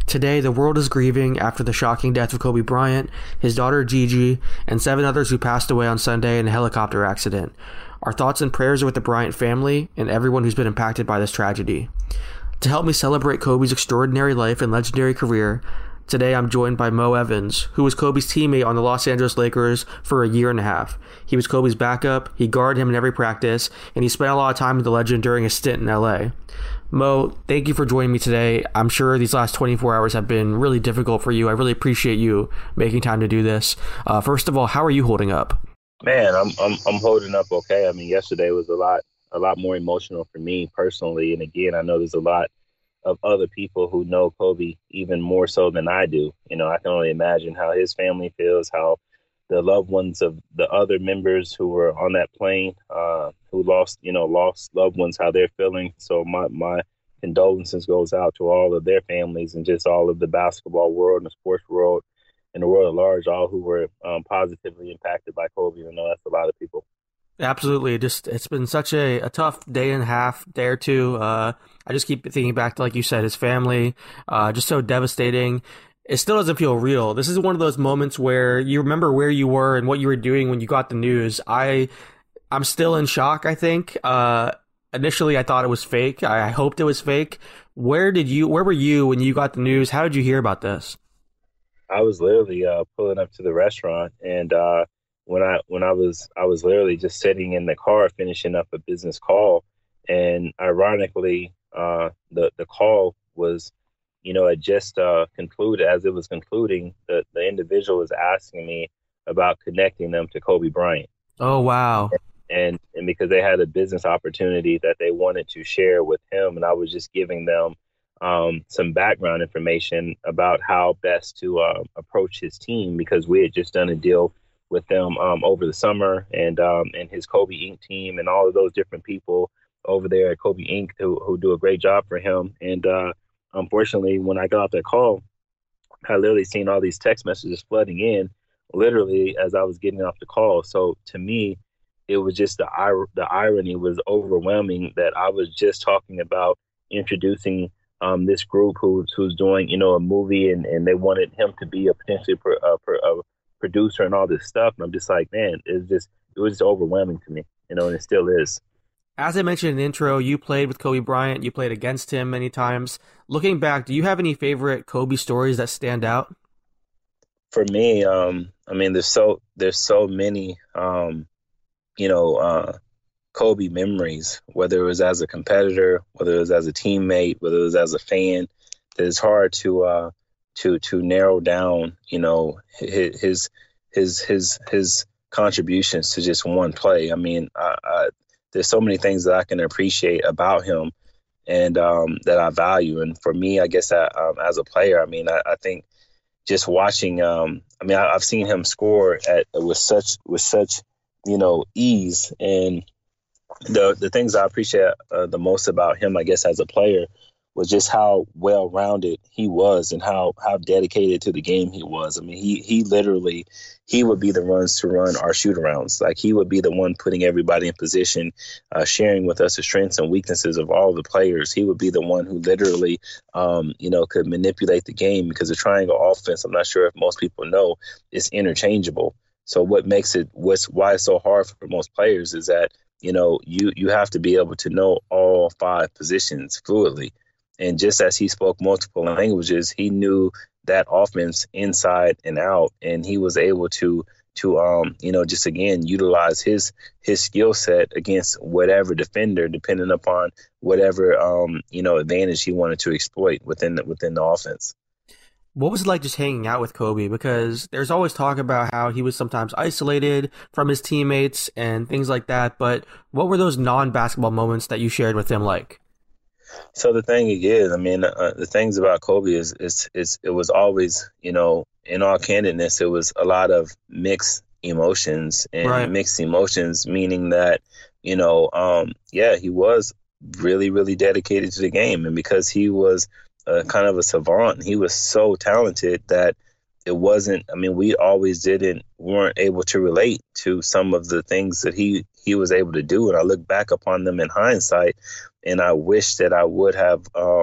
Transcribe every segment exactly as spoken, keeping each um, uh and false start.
Today, the world is grieving after the shocking death of Kobe Bryant, his daughter Gigi, and seven others who passed away on Sunday in a helicopter accident. Our thoughts and prayers are with the Bryant family and everyone who's been impacted by this tragedy. To help me celebrate Kobe's extraordinary life and legendary career, today I'm joined by Mo Evans, who was Kobe's teammate on the Los Angeles Lakers for a year and a half. He was Kobe's backup, he guarded him in every practice, and he spent a lot of time with the legend during his stint in L A. Mo, thank you for joining me today. I'm sure these last twenty-four hours have been really difficult for you. I really appreciate you making time to do this. Uh, first of all, how are you holding up? Man, I'm I'm I'm holding up okay. I mean, yesterday was a lot a lot more emotional for me personally, and again, I know there's a lot of other people who know Kobe even more so than I do. You know, I can only imagine how his family feels, how the loved ones of the other members who were on that plane, uh, who lost, you know, lost loved ones, how they're feeling. So my, my condolences goes out to all of their families and just all of the basketball world and the sports world and the world at large, all who were um, positively impacted by Kobe. I know that's a lot of people. Absolutely. Just it's been such a, a tough day and a half, day or two. Uh, I just keep thinking back to, like you said, his family, uh, just so devastating. It still doesn't feel real. This is one of those moments where you remember where you were and what you were doing when you got the news. I, I'm still in shock, I think. Uh, initially, I thought it was fake. I, I hoped it was fake. Where did you, where were you when you got the news? How did you hear about this? I was literally uh, pulling up to the restaurant, and uh, when I when I was I was literally just sitting in the car finishing up a business call, and ironically, uh, the the call was, you know, it just uh, concluded. As it was concluding, the the individual was asking me about connecting them to Kobe Bryant. Oh wow! And and because they had a business opportunity that they wanted to share with him, and I was just giving them um, some background information about how best to uh, approach his team, because we had just done a deal with them um, over the summer, and um, and his Kobe Incorporated team and all of those different people over there at Kobe Incorporated who, who do a great job for him. And uh, unfortunately, when I got off that call, I literally seen all these text messages flooding in, literally as I was getting off the call. So to me, it was just the the irony was overwhelming that I was just talking about introducing um, this group who's who's doing, you know, a movie, and, and they wanted him to be a potentially pro, uh, pro, uh, producer and all this stuff. And I'm just like, man, it's just it was just overwhelming to me, you know, and it still is. As I mentioned in the intro, you played with Kobe Bryant. You played against him many times. Looking back, do you have any favorite Kobe stories that stand out? For me, um, I mean, there's so there's so many, um, you know, uh, Kobe memories, whether it was as a competitor, whether it was as a teammate, whether it was as a fan, that it's hard to uh, to to narrow down, you know, his his his his contributions to just one play. I mean, I, I, there's so many things that I can appreciate about him and um, that I value. And for me, I guess I, um, as a player, I mean, I, I think just watching, um, I mean, I, I've seen him score at with such with such, you know, ease. And the the things I appreciate uh, the most about him, I guess, as a player, was just how well-rounded he was and how how dedicated to the game he was. I mean, he he literally, he would be the ones to run our shoot-arounds. Like, he would be the one putting everybody in position, uh, sharing with us the strengths and weaknesses of all the players. He would be the one who literally, um, you know, could manipulate the game, because the triangle offense, I'm not sure if most people know, is interchangeable. So what makes it, what's why it's so hard for most players is that, you know, you you have to be able to know all five positions fluidly. And just as he spoke multiple languages, he knew that offense inside and out, and he was able to to um you know just again utilize his his skill set against whatever defender, depending upon whatever um you know advantage he wanted to exploit within the, within the offense. What was it like just hanging out with Kobe? Because there's always talk about how he was sometimes isolated from his teammates and things like that. But what were those non-basketball moments that you shared with him like? So the thing is, I mean, uh, the things about Kobe is, is, is it was always, you know, in all candidness, it was a lot of mixed emotions and right. mixed emotions, meaning that, you know, um, yeah, he was really, really dedicated to the game. And because he was uh, kind of a savant, he was so talented that it wasn't, I mean, we always didn't, weren't able to relate to some of the things that he, he was able to do. And I look back upon them in hindsight, and I wish that I would have um,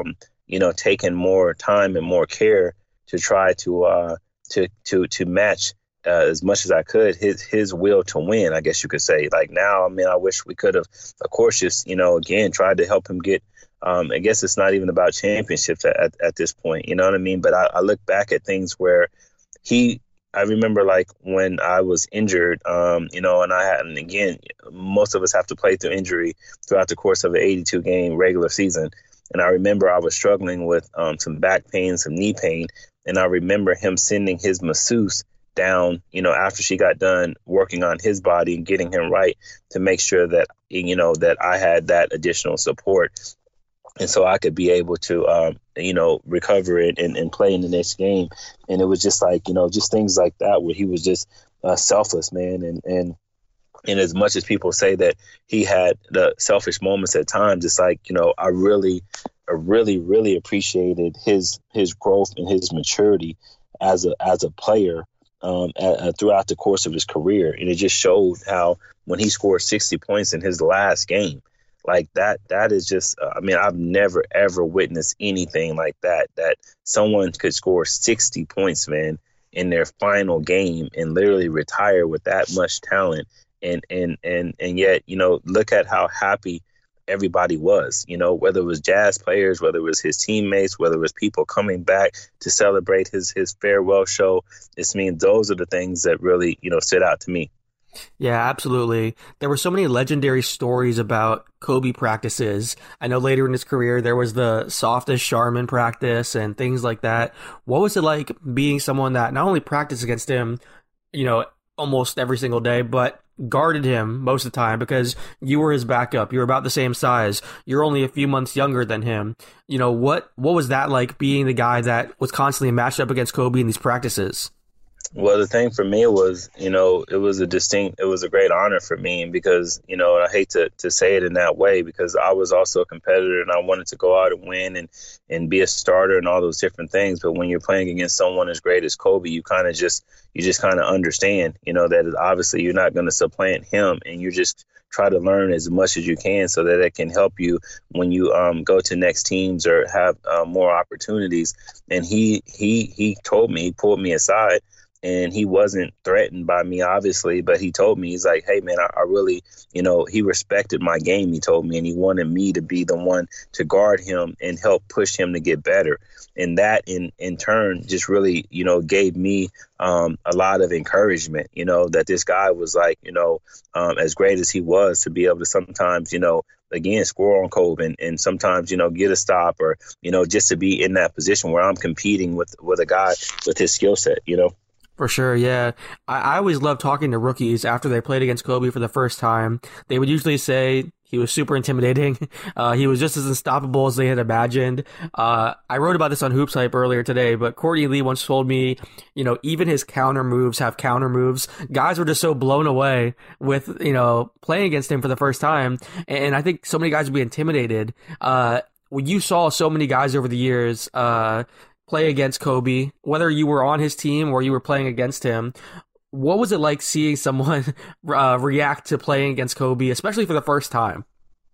you know, taken more time and more care to try to uh, to to to match uh, as much as I could his his will to win, I guess you could say. Like now, I mean, I wish we could have, of course, just, you know, again, tried to help him get. Um, I guess it's not even about championships at, at, at this point, you know what I mean? But I, I look back at things where he, I remember like when I was injured, um, you know, and I had, and again, most of us have to play through injury throughout the course of an eighty-two game regular season. And I remember I was struggling with um, some back pain, some knee pain. And I remember him sending his masseuse down, you know, after she got done working on his body and getting him right to make sure that, you know, that I had that additional support. And so I could be able to, um, you know, recover it and, and play in the next game. And it was just like, you know, just things like that where he was just uh, selfless, man. And, and, and as much as people say that he had the selfish moments at times, it's like, you know, I really, I really, really appreciated his his growth and his maturity as a as a player um, a, a, throughout the course of his career. And it just showed how when he scored sixty points in his last game, like that, that is just, uh, I mean, I've never, ever witnessed anything like that, that someone could score sixty points, man, in their final game and literally retire with that much talent. And, and, and, and yet, you know, look at how happy everybody was, you know, whether it was Jazz players, whether it was his teammates, whether it was people coming back to celebrate his, his farewell show. It's I mean, those are the things that really, you know, stood out to me. Yeah, absolutely. There were so many legendary stories about Kobe practices. I know later in his career, there was the softest Charmin practice and things like that. What was it like being someone that not only practiced against him, you know, almost every single day, but guarded him most of the time because you were his backup. You were about the same size. You're only a few months younger than him. You know, what, what was that like being the guy that was constantly matched up against Kobe in these practices? Well, the thing for me was, you know, it was a distinct, it was a great honor for me because, you know, I hate to, to say it in that way because I was also a competitor and I wanted to go out and win and, and be a starter and all those different things. But when you're playing against someone as great as Kobe, you kind of just, you just kind of understand, you know, that obviously you're not going to supplant him and you just try to learn as much as you can so that it can help you when you um, go to next teams or have uh, more opportunities. And he, he, he told me, he pulled me aside. And he wasn't threatened by me, obviously, but he told me, he's like, hey, man, I, I really, you know, he respected my game, he told me, and he wanted me to be the one to guard him and help push him to get better. And that in, in turn just really, you know, gave me um, a lot of encouragement, you know, that this guy was like, you know, um, as great as he was to be able to sometimes, you know, again, score on Kobe and, and sometimes, you know, get a stop or, you know, just to be in that position where I'm competing with, with a guy with his skill set, you know. For sure, yeah. I, I always love talking to rookies after they played against Kobe for the first time. They would usually say he was super intimidating. Uh, he was just as unstoppable as they had imagined. Uh, I wrote about this on Hoops Hype earlier today, but Courtney Lee once told me, you know, even his counter moves have counter moves. Guys were just so blown away with, you know, playing against him for the first time. And I think so many guys would be intimidated. Uh, when you saw so many guys over the years, uh, play against Kobe, whether you were on his team or you were playing against him, what was it like seeing someone uh, react to playing against Kobe, especially for the first time?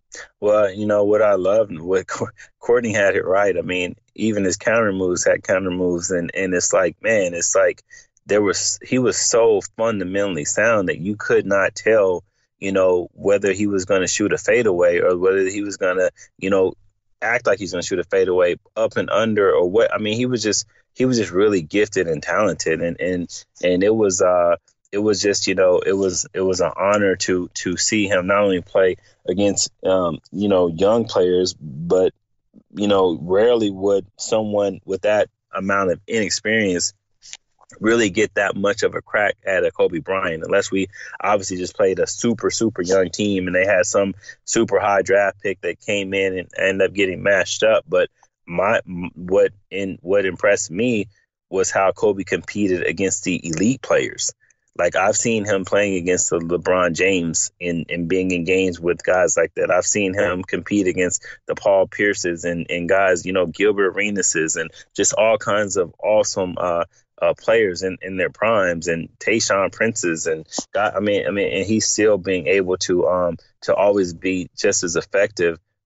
Well, you know, what I loved, what Courtney had it right. I mean, even his counter moves had counter moves. And, and it's like, man, it's like there was, he was so fundamentally sound that you could not tell, you know, whether he was going to shoot a fadeaway or whether he was going to, you know, act like he's going to shoot a fadeaway up and under or what. I mean, he was just he was just really gifted and talented. And and and it was uh it was just, you know, it was it was an honor to to see him not only play against, um, you know, young players, but, you know, rarely would someone with that amount of inexperience really get that much of a crack at a Kobe Bryant, unless we obviously just played a super, super young team and they had some super high draft pick that came in and ended up getting mashed up. But my what in what impressed me was how Kobe competed against the elite players. Like I've seen him playing against the LeBron James and, and being in games with guys like that. I've seen him compete against the Paul Pierces and, and guys, you know, Gilbert Arenases and just all kinds of awesome uh Uh, players in, in their primes and Tayshaun Princes and God, I mean, I mean, and he's still being able to um to always be just as effective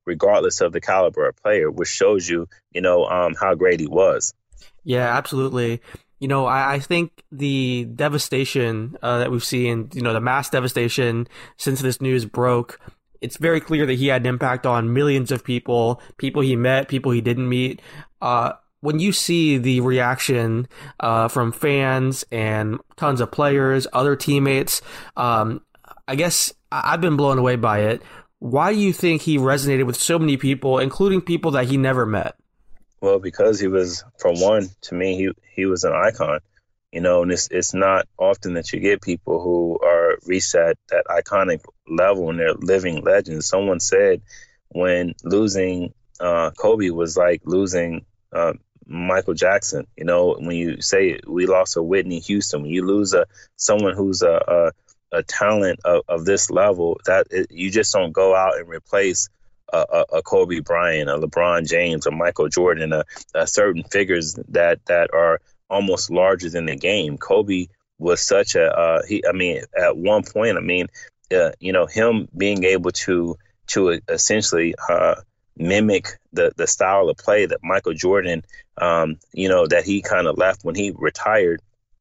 regardless of the caliber of player, which shows you, you know, um, how great he was. Yeah, absolutely. You know, I, I think the devastation uh, that we've seen, you know, the mass devastation since this news broke, it's very clear that he had an impact on millions of people, people he met, people he didn't meet. Uh, when you see the reaction uh, from fans and tons of players, other teammates, um, I guess I've been blown away by it. Why do you think he resonated with so many people, including people that he never met? Well, because he was, for one, to me, he he was an icon, you know, and it's it's not often that you get people who are reset that iconic level and they're living legends. Someone said when losing uh, Kobe was like losing uh, Michael Jackson. You know, when you say we lost a Whitney Houston, when you lose a someone who's a a, a talent of, of this level, that it, you just don't go out and replace a, a, a Kobe Bryant, a LeBron James, a Michael Jordan, a, a certain figures that that are almost larger than the game. Kobe was such a uh, he. I mean, at one point, I mean, uh, you know, him being able to to essentially uh, mimic the the style of play that Michael Jordan, um, you know, that he kind of left when he retired,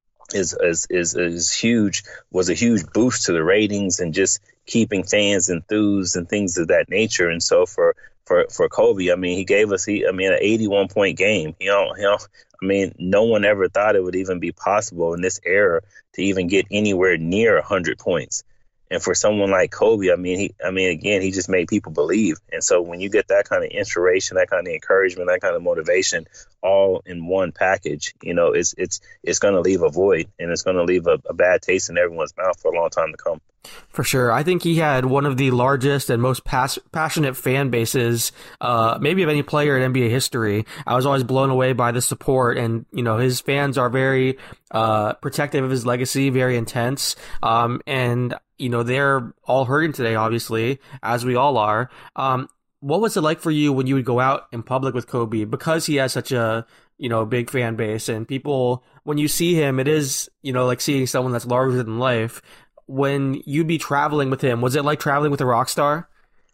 is is is is huge. Was a huge boost to the ratings and just keeping fans enthused and things of that nature. And so for for for Kobe, I mean, he gave us he I mean an eighty-one point game. You know, you know, I mean, no one ever thought it would even be possible in this era to even get anywhere near one hundred points. And for someone like Kobe, I mean, he, I mean, again, he just made people believe. And so when you get that kind of inspiration, that kind of encouragement, that kind of motivation, all in one package, you know, it's it's it's going to leave a void, and it's going to leave a, a bad taste in everyone's mouth for a long time to come. For sure. I think he had one of the largest and most pas- passionate fan bases, uh, maybe of any player in N B A history. I was always blown away by the support, and, you know, his fans are very uh, protective of his legacy, very intense. Um, and, you know, they're all hurting today, obviously, as we all are. Um, what was it like for you when you would go out in public with Kobe? Because he has such a, you know, big fan base, and people, when you see him, it is, you know, like seeing someone that's larger than life. When you'd be traveling with him, was it like traveling with a rock star?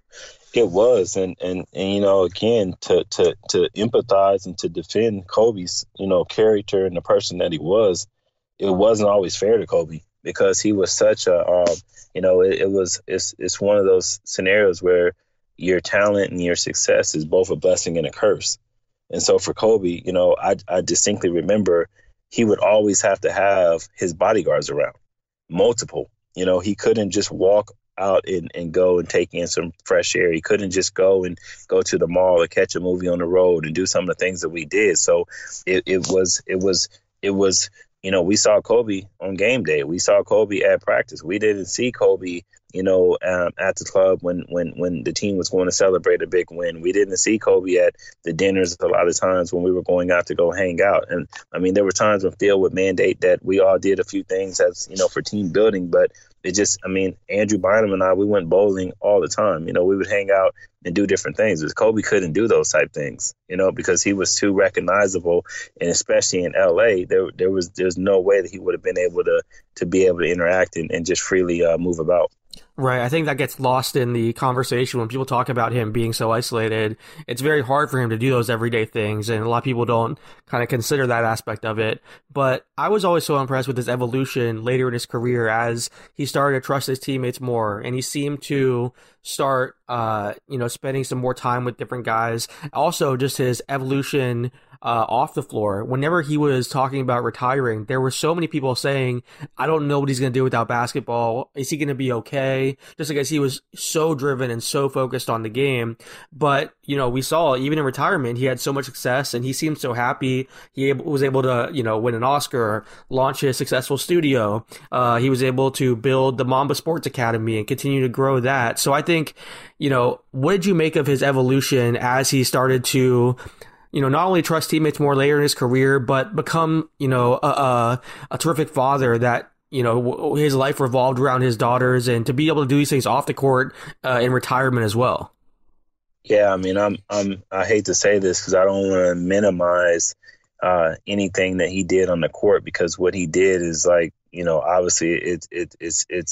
It was, and and, and you know, again, to, to to empathize and to defend Kobe's, you know, character and the person that he was, it wasn't always fair to Kobe because he was such a, um, you know, it, it was it's it's one of those scenarios where your talent and your success is both a blessing and a curse. And so for Kobe, you know, I I distinctly remember he would always have to have his bodyguards around, multiple. You know, he couldn't just walk out and, and go and take in some fresh air. He couldn't just go and go to the mall or catch a movie on the road and do some of the things that we did. So it, it was, it was, it was, you know, we saw Kobe on game day. We saw Kobe at practice. We didn't see Kobe, you know, um, at the club when, when, when the team was going to celebrate a big win. We didn't see Kobe at the dinners a lot of times when we were going out to go hang out. And I mean, there were times when Phil would mandate that we all did a few things as, you know, for team building, but it just, I mean, Andrew Bynum and I, we went bowling all the time. You know, we would hang out and do different things. But Kobe couldn't do those type things, you know, because he was too recognizable. And especially in L A, there there was there's no way that he would have been able to to be able to interact and, and just freely uh, move about. Right. I think that gets lost in the conversation when people talk about him being so isolated. It's very hard for him to do those everyday things, and a lot of people don't kind of consider that aspect of it. But I was always so impressed with his evolution later in his career as he started to trust his teammates more, and he seemed to start, uh, you know, spending some more time with different guys. Also, just his evolution Uh, off the floor. Whenever he was talking about retiring, there were so many people saying, I don't know what he's going to do without basketball. Is he going to be okay? Just because he was so driven and so focused on the game. But, you know, we saw even in retirement, he had so much success and he seemed so happy. He was able to, you know, win an Oscar, launch his successful studio. Uh, he was able to build the Mamba Sports Academy and continue to grow that. So I think, you know, what did you make of his evolution as he started to, you know, not only trust teammates more later in his career, but become, you know, a, a, a terrific father that, you know, his life revolved around his daughters, and to be able to do these things off the court uh, in retirement as well? Yeah, I mean, I'm, I'm, I hate to say this because I don't want to minimize uh, anything that he did on the court, because what he did is like, you know, obviously it's, it, it's, it's,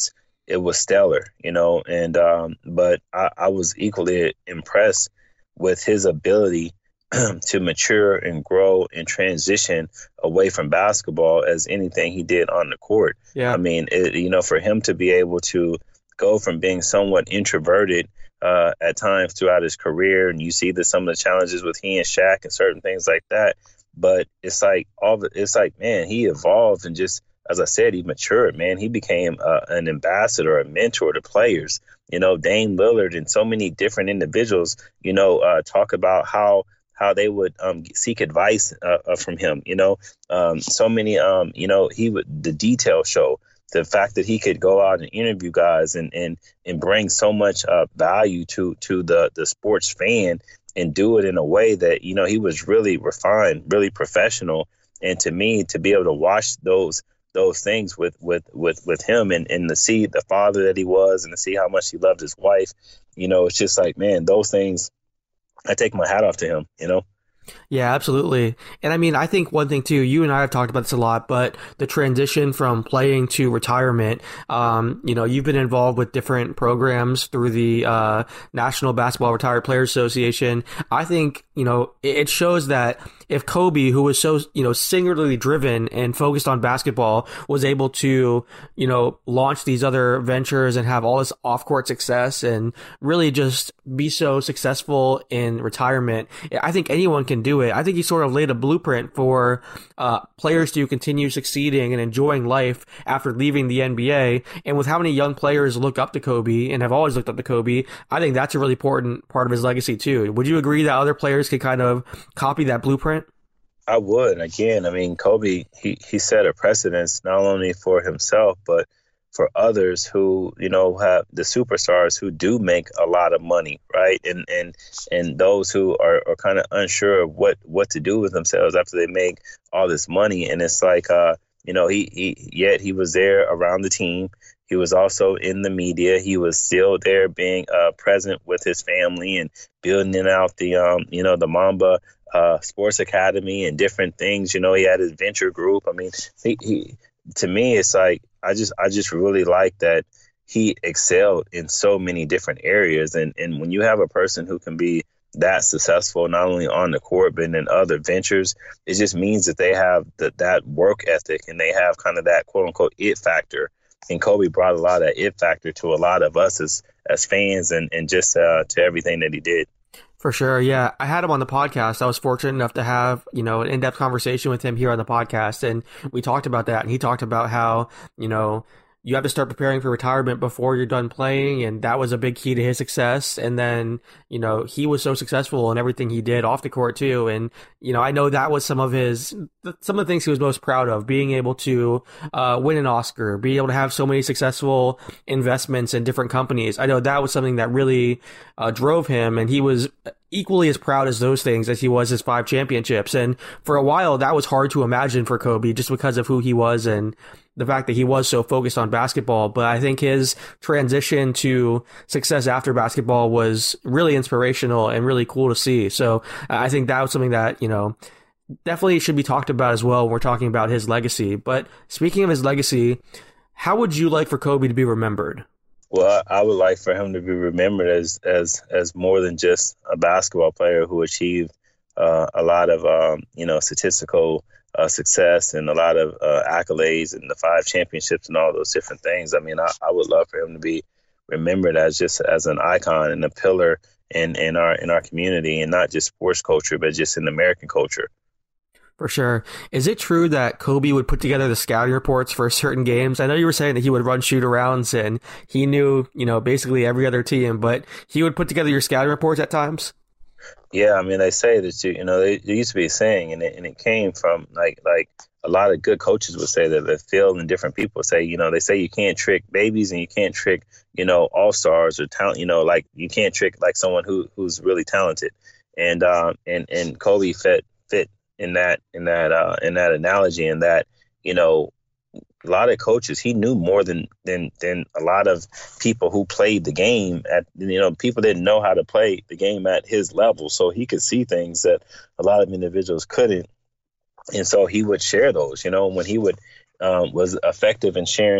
it was stellar, you know. And um, but I, I was equally impressed with his ability to mature and grow and transition away from basketball as anything he did on the court. Yeah. I mean, it, you know, for him to be able to go from being somewhat introverted uh, at times throughout his career, and you see that some of the challenges with he and Shaq and certain things like that. But it's like all the, it's like, man, he evolved and just, as I said, he matured, man. He became uh, an ambassador, a mentor to players. You know, Dame Lillard and so many different individuals, you know, uh, talk about how how they would um, seek advice uh, uh, from him. You know, um, so many, um, you know, he would the detail show, the fact that he could go out and interview guys and and and bring so much uh, value to to the the sports fan and do it in a way that, you know, he was really refined, really professional. And to me, to be able to watch those those things with with with with him and, and to see the father that he was and to see how much he loved his wife, you know, it's just like, man, those things, I take my hat off to him, you know. Yeah, absolutely. And I mean, I think one thing too, you and I have talked about this a lot, but the transition from playing to retirement, um, you know, you've been involved with different programs through the uh, National Basketball Retired Players Association. I think, you know, it shows that if Kobe, who was so, you know, singularly driven and focused on basketball, was able to, you know, launch these other ventures and have all this off-court success and really just be so successful in retirement, I think anyone can do it. I think he sort of laid a blueprint for uh, players to continue succeeding and enjoying life after leaving the N B A. And with how many young players look up to Kobe and have always looked up to Kobe, I think that's a really important part of his legacy too. Would you agree that other players could kind of copy that blueprint? I would. Again, I mean, Kobe, he, he set a precedence not only for himself, but for others who, you know, have the superstars who do make a lot of money, right? And and and those who are, are kind of unsure of what, what to do with themselves after they make all this money. And it's like, uh, you know, he, he yet he was there around the team. He was also in the media. He was still there being uh, present with his family and building out the, um, you know, the Mamba uh, Sports Academy and different things. You know, he had his venture group. I mean, he, he to me, it's like, I just I just really like that he excelled in so many different areas. And, and when you have a person who can be that successful, not only on the court, but in other ventures, it just means that they have the, that work ethic and they have kind of that quote unquote it factor. And Kobe brought a lot of it factor to a lot of us as, as fans and, and just uh, to everything that he did. For sure. Yeah. I had him on the podcast. I was fortunate enough to have, you know, an in-depth conversation with him here on the podcast. And we talked about that. And he talked about how, you know, you have to start preparing for retirement before you're done playing. And that was a big key to his success. And then, you know, he was so successful in everything he did off the court too. And, you know, I know that was some of his, some of the things he was most proud of, being able to uh, win an Oscar, being able to have so many successful investments in different companies. I know that was something that really uh, drove him. And he was equally as proud as those things as he was his five championships. And for a while, that was hard to imagine for Kobe just because of who he was and the fact that he was so focused on basketball. But I think his transition to success after basketball was really inspirational and really cool to see. So I think that was something that, you know, definitely should be talked about as well when we're talking about his legacy. But speaking of his legacy, how would you like for Kobe to be remembered? Well, I would like for him to be remembered as as as more than just a basketball player who achieved uh, a lot of um, you know statistical uh, success and a lot of uh, accolades and the five championships and all those different things. I mean, I, I would love for him to be remembered as just as an icon and a pillar in, in our in our community, and not just sports culture, but just in American culture. For sure. Is it true that Kobe would put together the scouting reports for certain games? I know you were saying that he would run shoot arounds and he knew, you know, basically every other team, but he would put together your scouting reports at times? Yeah, I mean, they say that, you, you know, they, there used to be a saying, and it, and it came from like like a lot of good coaches would say that, that Phil and different people say, you know, they say you can't trick babies and you can't trick, you know, all-stars or talent, you know, like you can't trick like someone who who's really talented. And um, and, and Kobe fit fit. in that, in that, uh, in that analogy, and that, you know, a lot of coaches, he knew more than, than, than a lot of people who played the game at, you know, people didn't know how to play the game at his level. So he could see things that a lot of individuals couldn't. And so he would share those, you know, when he would, um, was effective in sharing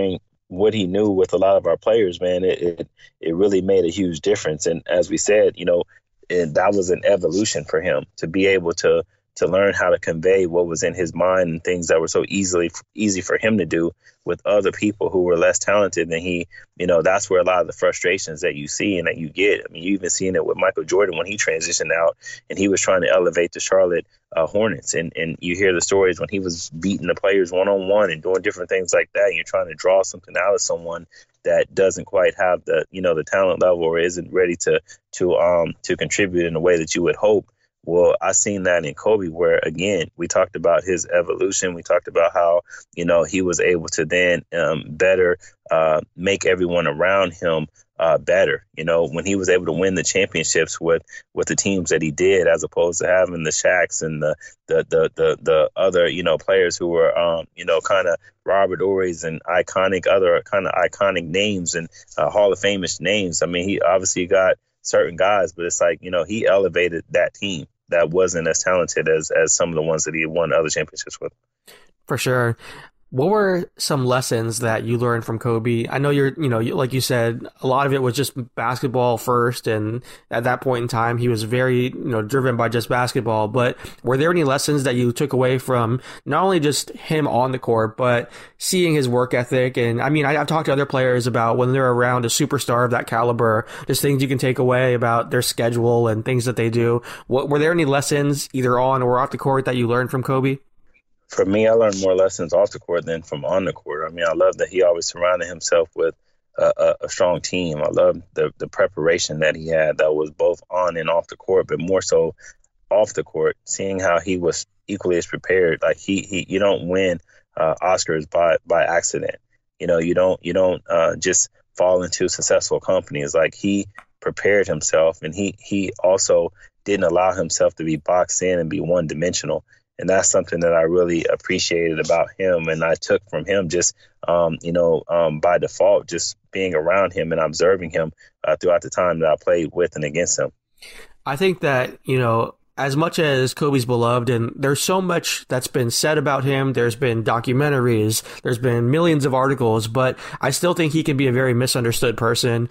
what he knew with a lot of our players, man, it, it, it really made a huge difference. And as we said, you know, and that was an evolution for him to be able to to learn how to convey what was in his mind and things that were so easily easy for him to do with other people who were less talented than he. You know, that's where a lot of the frustrations that you see and that you get. I mean, you even seen it with Michael Jordan when he transitioned out and he was trying to elevate the Charlotte uh, Hornets. And, and you hear the stories when he was beating the players one-on-one and doing different things like that. And you're trying to draw something out of someone that doesn't quite have the, you know, the talent level or isn't ready to, to, um, to contribute in a way that you would hope. Well, I seen that in Kobe, where, again, we talked about his evolution. We talked about how, you know, he was able to then um, better uh, make everyone around him uh, better. You know, when he was able to win the championships with with the teams that he did, as opposed to having the Shaqs and the the the the, the other, you know, players who were, um, you know, kind of Robert Ory's and iconic other kind of iconic names and uh, Hall of Famous names. I mean, he obviously got certain guys, but it's like, you know, he elevated that team that wasn't as talented as as some of the ones that he won other championships with. For sure. What were some lessons that you learned from Kobe? I know you're, you know, like you said, a lot of it was just basketball first. And at that point in time, he was very, you know, driven by just basketball. But were there any lessons that you took away from not only just him on the court, but seeing his work ethic? And I mean, I, I've talked to other players about when they're around a superstar of that caliber, just things you can take away about their schedule and things that they do. What, were there any lessons either on or off the court that you learned from Kobe? For me, I learned more lessons off the court than from on the court. I mean, I love that he always surrounded himself with a, a, a strong team. I love the, the preparation that he had that was both on and off the court, but more so off the court, seeing how he was equally as prepared. Like he, he you don't win uh, Oscars by, by accident. You know, you don't you don't uh, just fall into successful companies. Like he prepared himself, and he he also didn't allow himself to be boxed in and be one dimensional. And that's something that I really appreciated about him. And I took from him just, um, you know, um, by default, just being around him and observing him uh, throughout the time that I played with and against him. I think that, you know, as much as Kobe's beloved, and there's so much that's been said about him, there's been documentaries, there's been millions of articles, but I still think he can be a very misunderstood person.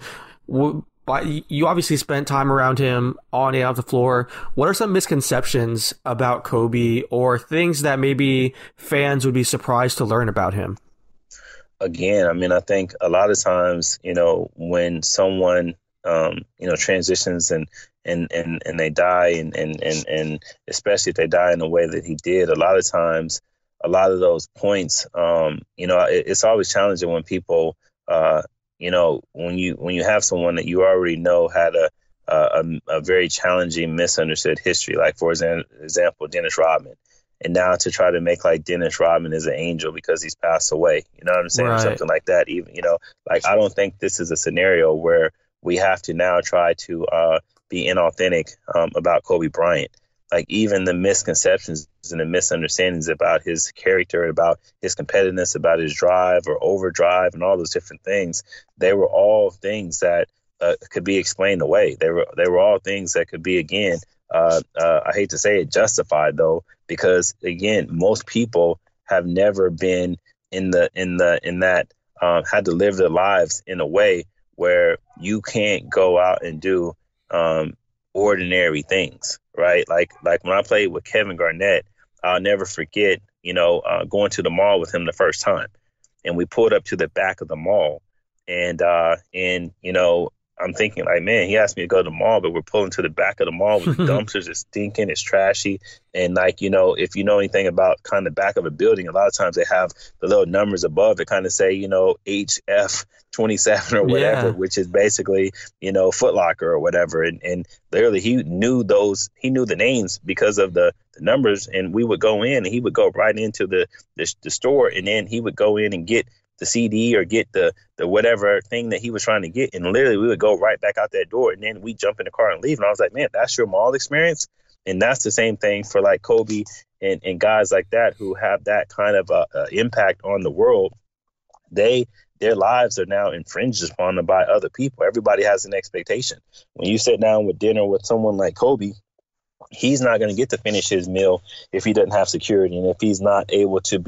But you obviously spent time around him on and off the floor. What are some misconceptions about Kobe or things that maybe fans would be surprised to learn about him? Again, I mean, I think a lot of times, you know, when someone, um, you know, transitions and and, and, and they die and, and, and, and especially if they die in the way that he did, a lot of times, a lot of those points, um, you know, it, it's always challenging when people, uh, you know, when you when you have someone that you already know had a a, a very challenging, misunderstood history, like, for example, Dennis Rodman. And now to try to make like Dennis Rodman is an angel because he's passed away. You know what I'm saying? Right. Or something like that. Even, you know, like I don't think this is a scenario where we have to now try to uh, be inauthentic um, about Kobe Bryant. Like even the misconceptions and the misunderstandings about his character, about his competitiveness, about his drive or overdrive and all those different things, they were all things that uh, could be explained away. They were they were all things that could be, again, uh, uh, I hate to say it, justified, though, because, again, most people have never been in the in the in that um, had to live their lives in a way where you can't go out and do um, ordinary things. Right. Like like when I played with Kevin Garnett, I'll never forget, you know, uh, going to the mall with him the first time. And we pulled up to the back of the mall. And, uh, and you know, I'm thinking like, man, he asked me to go to the mall, but we're pulling to the back of the mall with the dumpsters. It's stinking. It's trashy. And like, you know, if you know anything about kind of the back of a building, a lot of times they have the little numbers above it kind of say, you know, H F twenty-seven or whatever, yeah. which is basically, you know, Foot Locker or whatever. And, and literally he knew those, he knew the names because of the, the numbers. And we would go in and he would go right into the, the, the store, and then he would go in and get the C D or get the, the whatever thing that he was trying to get. And literally we would go right back out that door, and then we jump in the car and leave. And I was like, man, that's your mall experience. And that's the same thing for like Kobe and, and guys like that who have that kind of uh, uh, impact on the world. They, their lives are now infringed upon by other people. Everybody has an expectation. When you sit down with dinner with someone like Kobe, he's not going to get to finish his meal if he doesn't have security, and if he's not able to be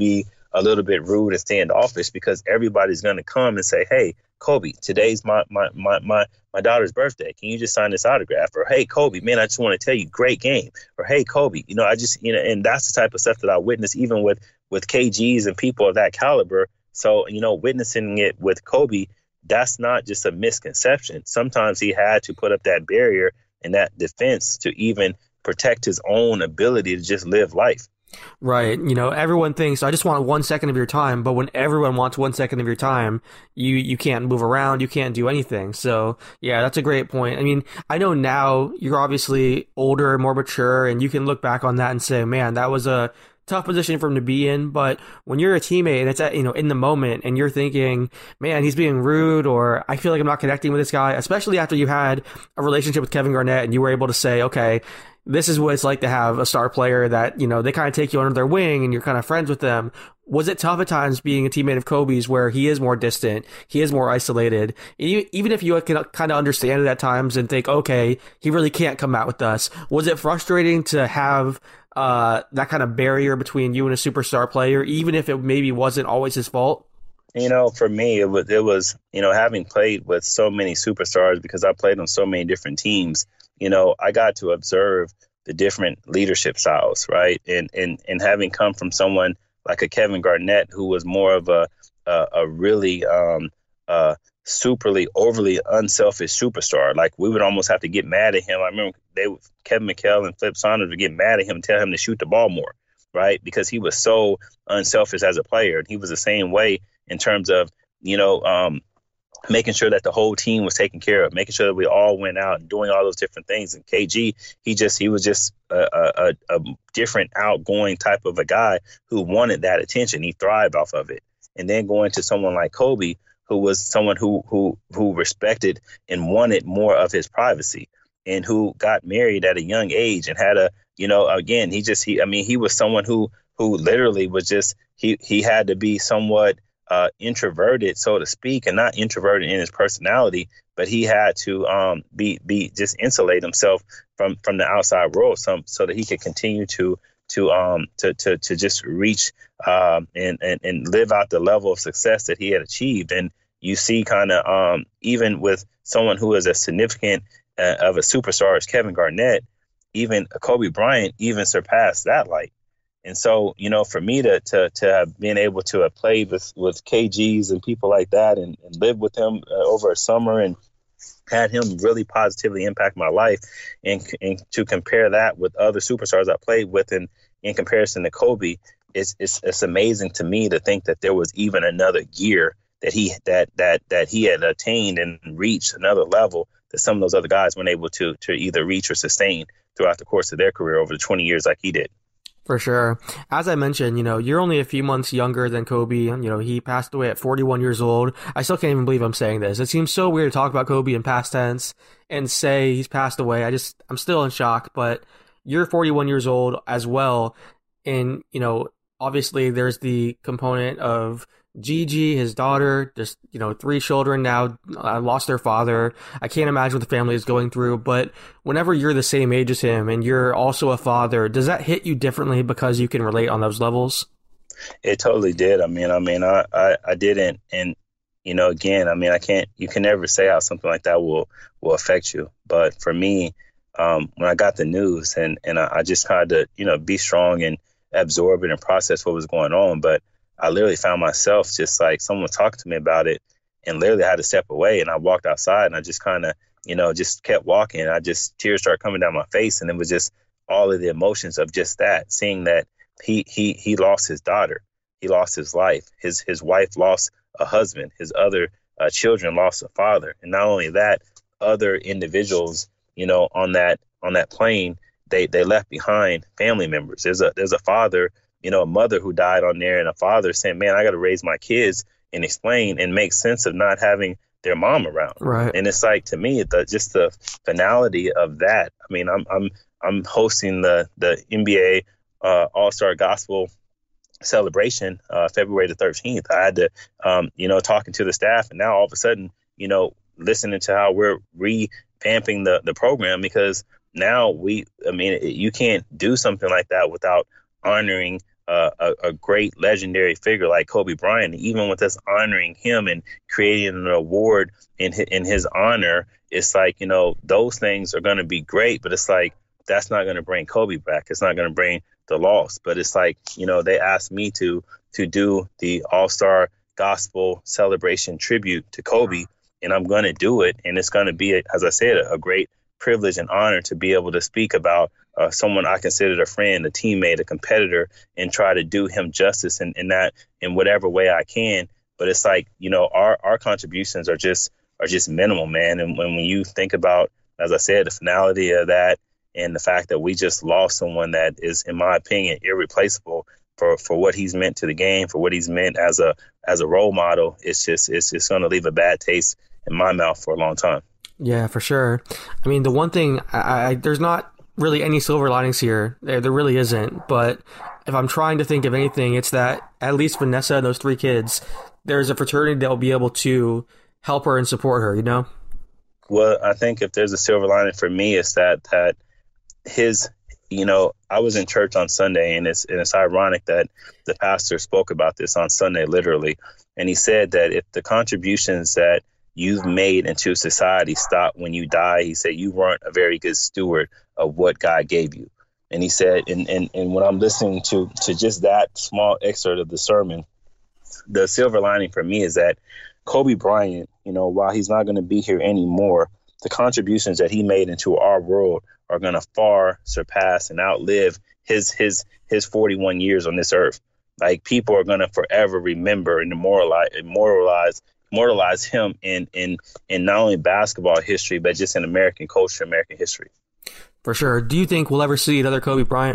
a little bit rude and standoffish because everybody's going to come and say, hey, Kobe, today's my, my, my, my, my daughter's birthday. Can you just sign this autograph? Or, hey, Kobe, man, I just want to tell you, great game. Or, hey, Kobe, you know, I just, you know, and that's the type of stuff that I witnessed even with, with K Gs and people of that caliber. So, you know, witnessing it with Kobe, that's not just a misconception. Sometimes he had to put up that barrier and that defense to even protect his own ability to just live life. Right. You know, everyone thinks, I just want one second of your time, but when everyone wants one second of your time, you, you can't move around, you can't do anything. So, yeah, that's a great point. I mean, I know now you're obviously older, more mature, and you can look back on that and say, man, that was a tough position for him to be in. But when you're a teammate and it's at, you know, in the moment and you're thinking, man, he's being rude, or I feel like I'm not connecting with this guy, especially after you had a relationship with Kevin Garnett and you were able to say, okay, this is what it's like to have a star player that, you know, they kind of take you under their wing and you're kind of friends with them. Was it tough at times being a teammate of Kobe's where he is more distant, he is more isolated, even if you can kind of understand it at times and think, okay, he really can't come out with us? Was it frustrating to have uh, that kind of barrier between you and a superstar player, even if it maybe wasn't always his fault? You know, for me, it was, it was, you know, having played with so many superstars because I played on so many different teams, you know, I got to observe the different leadership styles, right? And and and having come from someone like a Kevin Garnett, who was more of a a, a really um, uh, superly, overly unselfish superstar. Like we would almost have to get mad at him. I remember they Kevin McHale and Flip Saunders would get mad at him and tell him to shoot the ball more, right? Because he was so unselfish as a player. And he was the same way in terms of, you know, um, making sure that the whole team was taken care of, making sure that we all went out and doing all those different things. And K G, he just he was just a, a, a different outgoing type of a guy who wanted that attention. He thrived off of it. And then going to someone like Kobe, who was someone who who who respected and wanted more of his privacy, and who got married at a young age and had a, you know, again, he just he I mean, he was someone who who literally was just he he had to be somewhat Uh, introverted, so to speak, and not introverted in his personality, but he had to um, be be just insulate himself from from the outside world, some so that he could continue to to um to to to just reach um and and and live out the level of success that he had achieved. And you see, kind of um even with someone who is as significant uh, of a superstar as Kevin Garnett, even Kobe Bryant even surpassed that light. And so, you know, for me to to to have been able to have played with, with K Gs and people like that and, and live with him uh, over a summer and had him really positively impact my life, and, and to compare that with other superstars I played with in, in comparison to Kobe, it's, it's it's amazing to me to think that there was even another gear that he that that that he had attained and reached another level that some of those other guys weren't able to to either reach or sustain throughout the course of their career over the twenty years like he did. For sure. As I mentioned, you know, you're only a few months younger than Kobe. You know, he passed away at forty-one years old. I still can't even believe I'm saying this. It seems so weird to talk about Kobe in past tense and say he's passed away. I just, I'm still in shock, but you're forty-one years old as well. And, you know, obviously there's the component of Gigi, his daughter, just, you know, three children now, uh, lost their father. I can't imagine what the family is going through, but whenever you're the same age as him and you're also a father, does that hit you differently because you can relate on those levels? It totally did. I mean, I mean, I, I, I didn't. And, you know, again, I mean, I can't, you can never say how something like that will, will affect you. But for me, um, when I got the news and, and I, I just had to, you know, be strong and absorb it and process what was going on. But I literally found myself just like someone talking to me about it, and literally I had to step away, and I walked outside and I just kind of, you know, just kept walking. I just, tears started coming down my face, and it was just all of the emotions of just that, seeing that he, he, he lost his daughter. He lost his life. His, his wife lost a husband. His other uh, children lost a father. And not only that, other individuals, you know, on that, on that plane, they, they left behind family members. There's a, there's a father, you know, a mother who died on there, and a father saying, man, I got to raise my kids and explain and make sense of not having their mom around. Right. And it's like, to me, the, just the finality of that. I mean, I'm, I'm, I'm hosting the, the N B A uh, All-Star Gospel celebration, uh, February the thirteenth. I had to, um, you know, talking to the staff, and now all of a sudden, you know, listening to how we're revamping the, the program, because now we, I mean, you can't do something like that without honoring uh, a, a great legendary figure like Kobe Bryant, even with us honoring him and creating an award in his, in his honor, it's like, you know, those things are going to be great, but it's like, that's not going to bring Kobe back. It's not going to bring the loss. But it's like, you know, they asked me to to do the All-Star Gospel Celebration tribute to Kobe, and I'm going to do it. And it's going to be, as I said, a great privilege and honor to be able to speak about uh, someone I considered a friend, a teammate, a competitor, and try to do him justice in, in that in whatever way I can. But it's like, you know, our, our contributions are just are just minimal, man. And when, when you think about, as I said, the finality of that and the fact that we just lost someone that is, in my opinion, irreplaceable for, for what he's meant to the game, for what he's meant as a as a role model, it's just it's just going to leave a bad taste in my mouth for a long time. Yeah, for sure. I mean, the one thing, I, I there's not really any silver linings here. There, there really isn't. But if I'm trying to think of anything, it's that at least Vanessa and those three kids, there's a fraternity that will be able to help her and support her, you know? Well, I think if there's a silver lining for me, it's that that his, you know, I was in church on Sunday, and it's and it's ironic that the pastor spoke about this on Sunday, literally. And he said that if the contributions that you've made into society stop when you die, he said you weren't a very good steward of what God gave you. And he said, and and, and when I'm listening to to just that small excerpt of the sermon, the silver lining for me is that Kobe Bryant, you know, while he's not going to be here anymore, the contributions that he made into our world are going to far surpass and outlive his his his forty-one years on this earth. Like, people are going to forever remember and immortalize immortalize immortalize him in in in not only basketball history, but just in American culture, American history. For sure. Do you think we'll ever see another Kobe Bryant?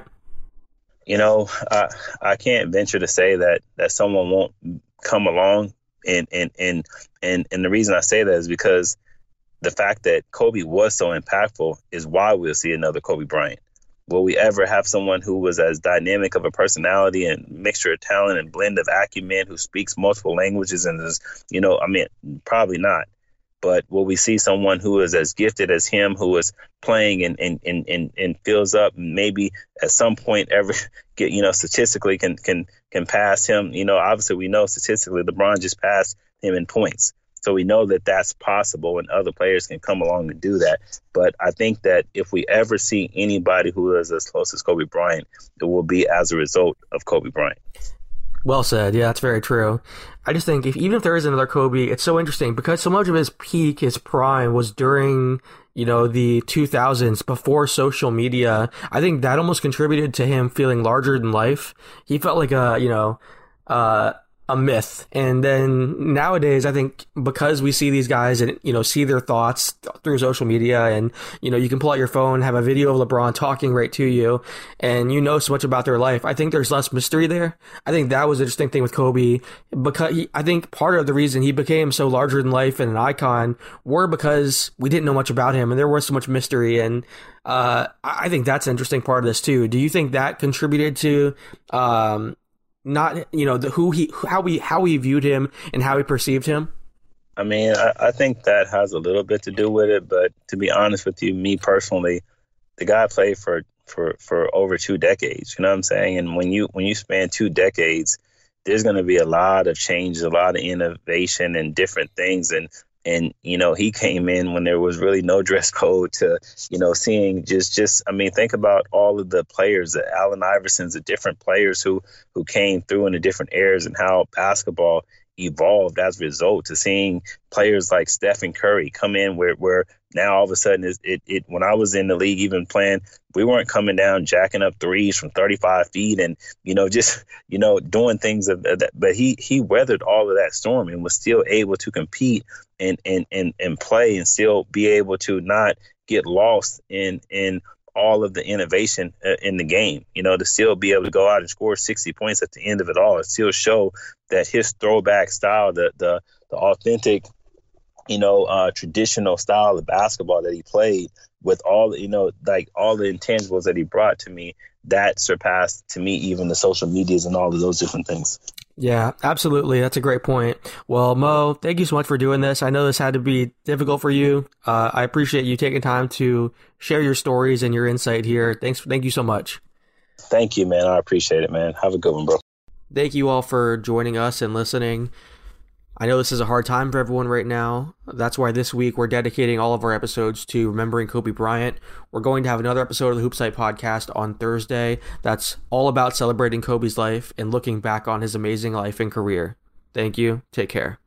You know, I I can't venture to say that that someone won't come along, and and and and and the reason I say that is because the fact that Kobe was so impactful is why we'll see another Kobe Bryant. Will we ever have someone who was as dynamic of a personality and mixture of talent and blend of acumen, who speaks multiple languages and is, you know, I mean, probably not. But will we see someone who is as gifted as him, who is playing and and, and, and, and fills up, and maybe at some point ever get, you know, statistically can can can pass him? You know, obviously we know statistically LeBron just passed him in points. So we know that that's possible, and other players can come along and do that. But I think that if we ever see anybody who is as close as Kobe Bryant, it will be as a result of Kobe Bryant. Well said. Yeah, that's very true. I just think if even if there is another Kobe, it's so interesting because so much of his peak, his prime, was during, you know, the two thousands, before social media. I think that almost contributed to him feeling larger than life. He felt like a, you know, uh, a myth. And then nowadays, I think because we see these guys and, you know, see their thoughts through social media, and, you know, you can pull out your phone, have a video of LeBron talking right to you, and you know so much about their life. I think there's less mystery there. I think that was the interesting thing with Kobe, because he, I think part of the reason he became so larger than life and an icon were because we didn't know much about him and there was so much mystery. And uh, I think that's an interesting part of this too. Do you think that contributed to, um, not, you know, the who he, how we, how we viewed him and how we perceived him? I mean, I, I think that has a little bit to do with it, but to be honest with you, me personally, the guy played for, for, for over two decades, you know what I'm saying? And when you, when you span two decades, there's going to be a lot of changes, a lot of innovation and different things. And, and, you know, he came in when there was really no dress code to, you know, seeing just, just, I mean, think about all of the players, the Allen Iversons, the different players who, who came through in the different eras, and how basketball evolved as a result, to seeing players like Stephen Curry come in where, where now all of a sudden it, it, it, when I was in the league, even playing, we weren't coming down, jacking up threes from thirty-five feet and, you know, just, you know, doing things of that. But he, he weathered all of that storm and was still able to compete and, and, and, and play, and still be able to not get lost in, in all of the innovation in the game, you know, to still be able to go out and score sixty points at the end of it all, and still show that his throwback style, the, the, the authentic, you know, uh, traditional style of basketball that he played, with all, you know, like all the intangibles that he brought to me, that surpassed to me even the social medias and all of those different things. Yeah, absolutely. That's a great point. Well, Mo, thank you so much for doing this. I know this had to be difficult for you. Uh, I appreciate you taking time to share your stories and your insight here. Thanks. Thank you so much. Thank you, man. I appreciate it, man. Have a good one, bro. Thank you all for joining us and listening. I know this is a hard time for everyone right now. That's why this week we're dedicating all of our episodes to remembering Kobe Bryant. We're going to have another episode of the Hoopsite podcast on Thursday that's all about celebrating Kobe's life and looking back on his amazing life and career. Thank you. Take care.